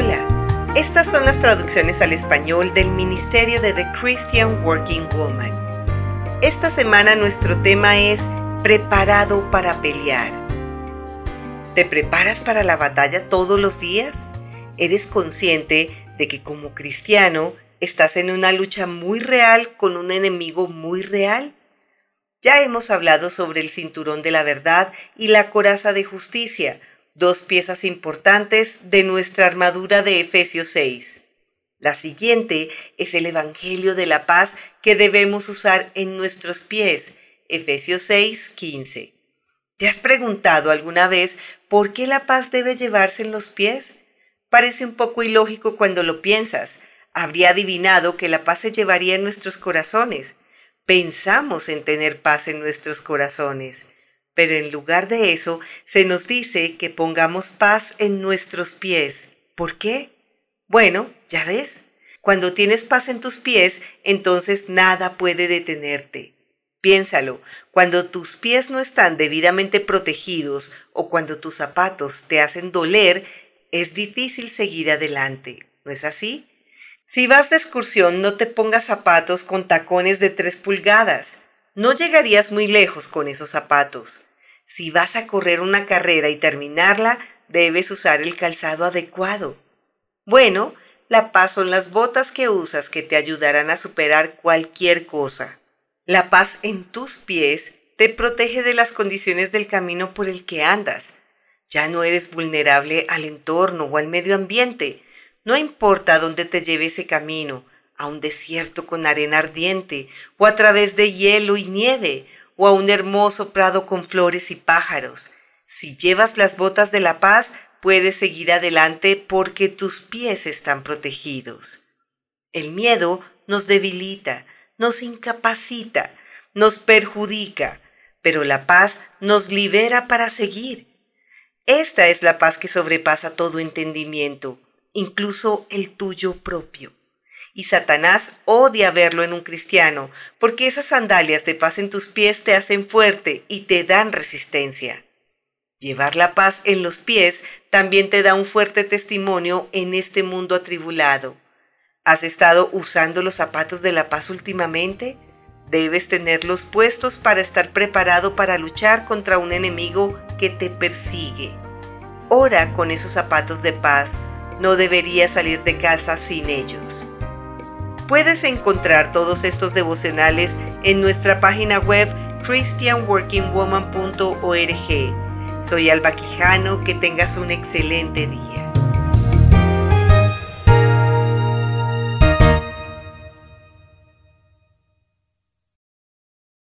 Hola, estas son las traducciones al español del Ministerio de The Christian Working Woman. Esta semana nuestro tema es Preparado para pelear. ¿Te preparas para la batalla todos los días? ¿Eres consciente de que como cristiano estás en una lucha muy real con un enemigo muy real? Ya hemos hablado sobre el cinturón de la verdad y la coraza de justicia, dos piezas importantes de nuestra armadura de Efesios 6. La siguiente es el Evangelio de la paz que debemos usar en nuestros pies, Efesios 6:15. ¿Te has preguntado alguna vez por qué la paz debe llevarse en los pies? Parece un poco ilógico cuando lo piensas. Habría adivinado que la paz se llevaría en nuestros corazones. Pensamos en tener paz en nuestros corazones, pero en lugar de eso se nos dice que pongamos paz en nuestros pies. ¿Por qué? Bueno, ya ves, cuando tienes paz en tus pies, entonces nada puede detenerte. Piénsalo, cuando tus pies no están debidamente protegidos o cuando tus zapatos te hacen doler, es difícil seguir adelante, ¿no es así? Si vas de excursión, no te pongas zapatos con tacones de 3 pulgadas. No llegarías muy lejos con esos zapatos. Si vas a correr una carrera y terminarla, debes usar el calzado adecuado. Bueno, la paz son las botas que usas que te ayudarán a superar cualquier cosa. La paz en tus pies te protege de las condiciones del camino por el que andas. Ya no eres vulnerable al entorno o al medio ambiente. No importa dónde te lleve ese camino, a un desierto con arena ardiente, o a través de hielo y nieve, o a un hermoso prado con flores y pájaros. Si llevas las botas de la paz, puedes seguir adelante porque tus pies están protegidos. El miedo nos debilita, nos incapacita, nos perjudica, pero la paz nos libera para seguir. Esta es la paz que sobrepasa todo entendimiento, incluso el tuyo propio. Y Satanás odia verlo en un cristiano, porque esas sandalias de paz en tus pies te hacen fuerte y te dan resistencia. Llevar la paz en los pies también te da un fuerte testimonio en este mundo atribulado. ¿Has estado usando los zapatos de la paz últimamente? Debes tenerlos puestos para estar preparado para luchar contra un enemigo que te persigue. Ora con esos zapatos de paz. No deberías salir de casa sin ellos. Puedes encontrar todos estos devocionales en nuestra página web christianworkingwoman.org. Soy Alba Quijano, que tengas un excelente día.